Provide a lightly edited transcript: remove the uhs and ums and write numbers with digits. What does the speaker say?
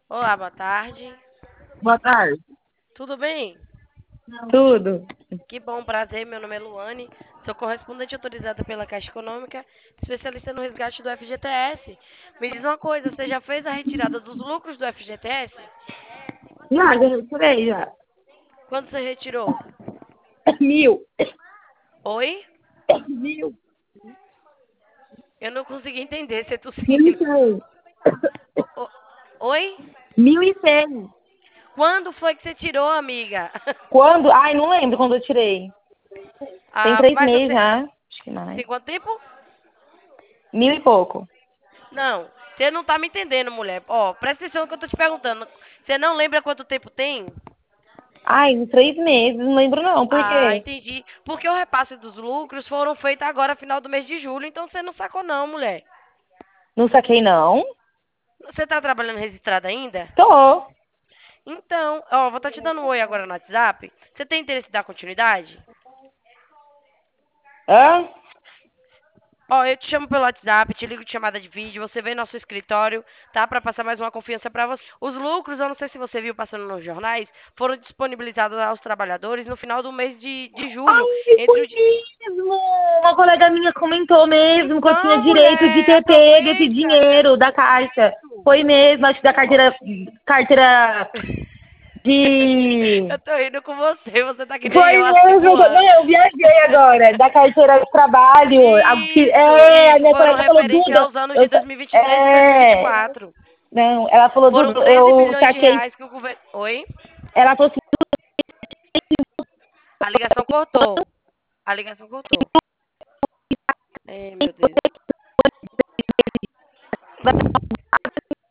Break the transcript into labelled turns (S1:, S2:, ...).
S1: Olá, boa tarde.
S2: Boa tarde.
S1: Tudo bem?
S2: Tudo.
S1: Que bom, prazer. Meu nome é Luane. Sou correspondente autorizada pela Caixa Econômica, especialista no resgate do FGTS. Me diz uma coisa, você já fez a retirada dos lucros do FGTS?
S2: Já retirei, já.
S1: Quando você retirou?
S2: 1.000.
S1: Oi?
S2: 1.000.
S1: Eu não consegui entender, você
S2: Mil e
S1: tossindo.
S2: cem.
S1: O- Oi?
S2: 1.100.
S1: Quando foi que você tirou, amiga?
S2: Quando? Ai, não lembro quando eu tirei. Tem
S1: Ah,
S2: 3 meses já. Acho que mais.
S1: tem quanto tempo?
S2: 1.000 e pouco.
S1: Não, você não tá me entendendo, mulher. Ó, presta atenção no que eu tô te perguntando. Você não lembra quanto tempo tem?
S2: Ai, uns 3 meses. Não lembro não. Por
S1: Ah,
S2: quê?
S1: entendi. Porque o repasse dos lucros foram feitos agora, final do mês de julho, então você não sacou não, mulher.
S2: Não saquei, não.
S1: Você tá trabalhando registrada ainda?
S2: Tô.
S1: Então, ó, vou estar te dando um oi agora no WhatsApp. Você tem interesse em dar continuidade?
S2: Hã?
S1: Ó, eu te chamo pelo WhatsApp, te ligo de chamada de vídeo, você vem no nosso escritório, tá? Pra passar mais uma confiança pra você. Os lucros, eu não sei se você viu passando nos jornais, foram disponibilizados aos trabalhadores no final do mês de julho.
S2: Ai,
S1: Entre
S2: foi
S1: o di-
S2: mesmo. Uma colega minha comentou mesmo que eu tinha
S1: Então,
S2: direito de
S1: mulher,
S2: ter pego esse
S1: aproveita.
S2: dinheiro da Caixa.
S1: Isso.
S2: Foi mesmo, acho que da carteira
S1: Eu
S2: de.
S1: tô rindo com você, você tá que nem
S2: Foi
S1: eu, assim,
S2: mesmo,
S1: voando.
S2: não, eu viajei agora, da carteira de trabalho. A
S1: Isso,
S2: minha
S1: foram
S2: colega falou,
S1: referente
S2: Duda,
S1: aos anos de 2023 e
S2: é,
S1: 2024.
S2: não, ela falou,
S1: Foram
S2: Duda,
S1: 13
S2: eu
S1: bilhões de
S2: saquei,
S1: reais que o governo... Oi?
S2: ela falou assim,
S1: A ligação cortou. A ligação cortou. Ei, meu Deus.